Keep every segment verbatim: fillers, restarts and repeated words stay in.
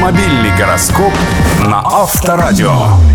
Автомобильный гороскоп на Авторадио.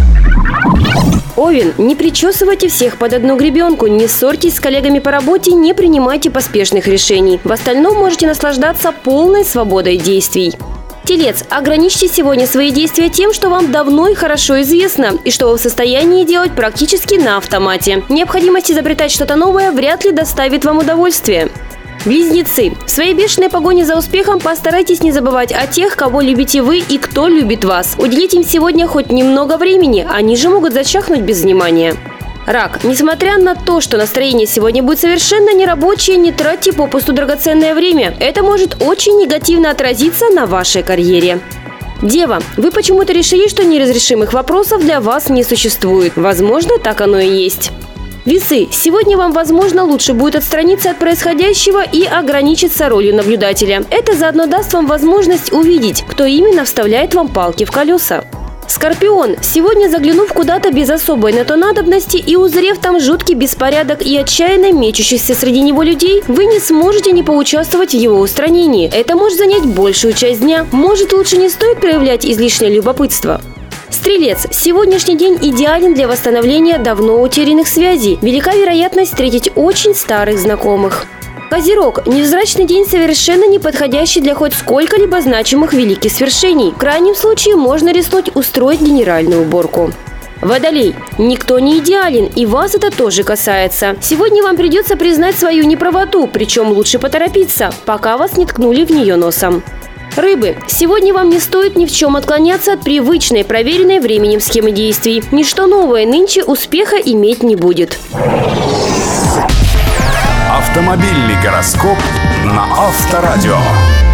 Овен, не причесывайте всех под одну гребенку, не ссорьтесь с коллегами по работе, не принимайте поспешных решений. В остальном можете наслаждаться полной свободой действий. Телец, ограничьте сегодня свои действия тем, что вам давно и хорошо известно, и что вы в состоянии делать практически на автомате. Необходимость изобретать что-то новое вряд ли доставит вам удовольствие. Близнецы, в своей бешеной погоне за успехом постарайтесь не забывать о тех, кого любите вы и кто любит вас. Уделите им сегодня хоть немного времени, они же могут зачахнуть без внимания. Рак, несмотря на то, что настроение сегодня будет совершенно нерабочее, не тратьте попусту драгоценное время. Это может очень негативно отразиться на вашей карьере. Дева, вы почему-то решили, что неразрешимых вопросов для вас не существует. Возможно, так оно и есть. Весы, сегодня вам, возможно, лучше будет отстраниться от происходящего и ограничиться ролью наблюдателя. Это заодно даст вам возможность увидеть, кто именно вставляет вам палки в колеса. Скорпион, сегодня заглянув куда-то без особой на то надобности и узрев там жуткий беспорядок и отчаянно мечущихся среди него людей, вы не сможете не поучаствовать в его устранении. Это может занять большую часть дня. Может, лучше не стоит проявлять излишнее любопытство. Стрелец, сегодняшний день идеален для восстановления давно утерянных связей. Велика вероятность встретить очень старых знакомых. Козерог, невзрачный день совершенно не подходящий для хоть сколько-либо значимых великих свершений. В крайнем случае можно рискнуть устроить генеральную уборку. Водолей, никто не идеален, и вас это тоже касается. Сегодня вам придется признать свою неправоту, причем лучше поторопиться, пока вас не ткнули в нее носом. Рыбы, сегодня вам не стоит ни в чем отклоняться от привычной, проверенной временем схемы действий. Ничто новое нынче успеха иметь не будет. Автомобильный гороскоп на Авторадио.